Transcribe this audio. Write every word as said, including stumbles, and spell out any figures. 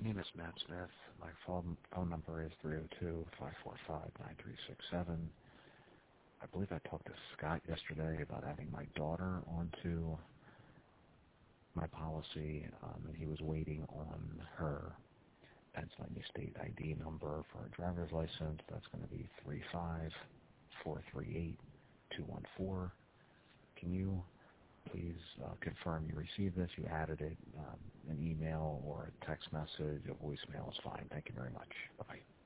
My name is Matt Smith. My phone, phone number is three oh two, five four five, nine three six seven. I believe I talked to Scott yesterday about adding my daughter onto my policy, um, and he was waiting on her Pennsylvania state I D number for a driver's license. That's going to be three five four three eight two one four. Can you please uh, confirm you received this? You added it, um, an email or a text message, a voicemail is fine. Thank you very much. Bye-bye.